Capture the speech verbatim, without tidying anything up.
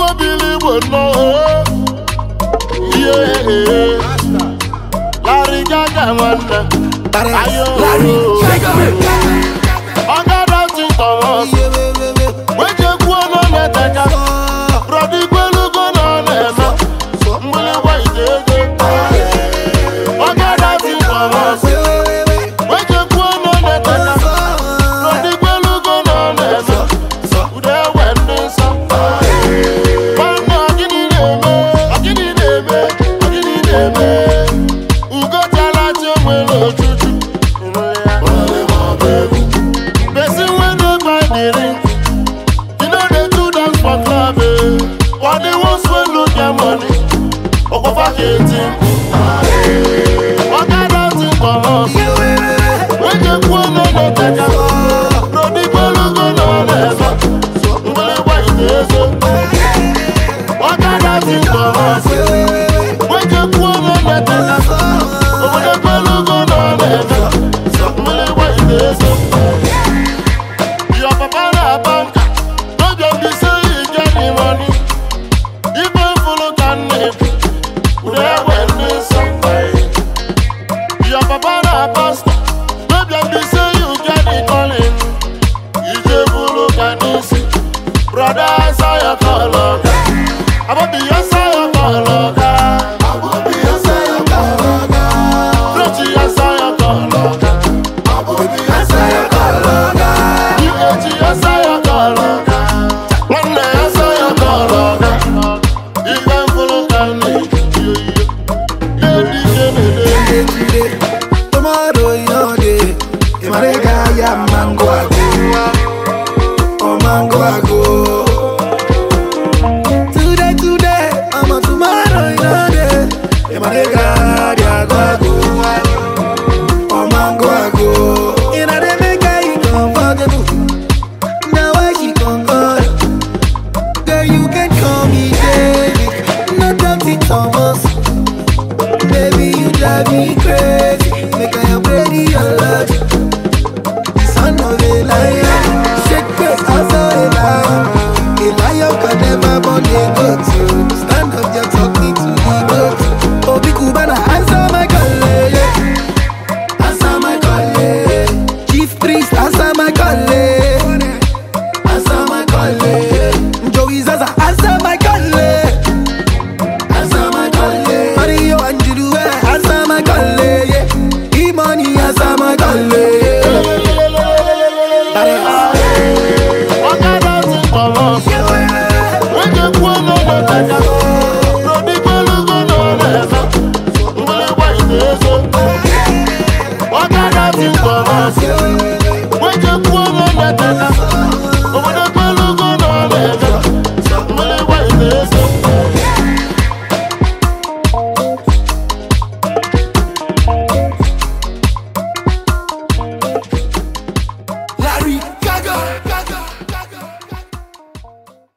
believe we know. Yeah, Larry Gaga man, ayo, Oga dancing Thomas. When you go on the taka, Brody Gwelu go on the na. Mbele white dey go. Oga dancing Thomas. When you go on the taka, Brody Gwelu go on the na. Ude wende sa. Bana agini neme, agini neme, agini neme. Ugo tala chomelo chuchu. Person when they buy the ring, you know they do dance for club. What they want to look their money, or go back eighteen. What kind of thing come up? When you go on the take up, no the go go no less. Mbele white is up. What kind of thing come up? When you go on the take up, no the go go no less. Mbele white is up. Your papa na banker, no just be say you get the money. Even follow can name, we dey win somebody. Your papa na pastor, no just be say you get the calling. You just follow can see, brother answer your call, oga. I want the answer your call, oga. I want the answer your call, oga. Don't you answer your call, oga. I want the answer your call, oga. You get the answer your call, oga. When the answer your call, oga. Even follow can name, you you. Tomorrow your day, Imarega ya mango ago, oh mango ago. Today, today, I'm a tomorrow your day, Imarega ya ago, oh mango ago. In a day make I comfortable, now I she concord. Girl you can call me David, not Doctor Thomas. Baby you drive me crazy. Make I am ready alert. Son of a lion, shake face also a lion. A lion can never born a goat. Stand up, you're talking to the goat. Obi Kubana, answer my call, yeah. Answer my call, yeah. Chief priest, answer my call, yeah. Answer my call, yeah. Joey Zaza, answer my call, yeah. Answer my call, yeah. Mario and Judu, answer my call, yeah. E-money, answer my call, yeah. What kind of thing come up? When you go on the take up, Brody Gwelu go no less. Mbele white is up. What kind of thing come up?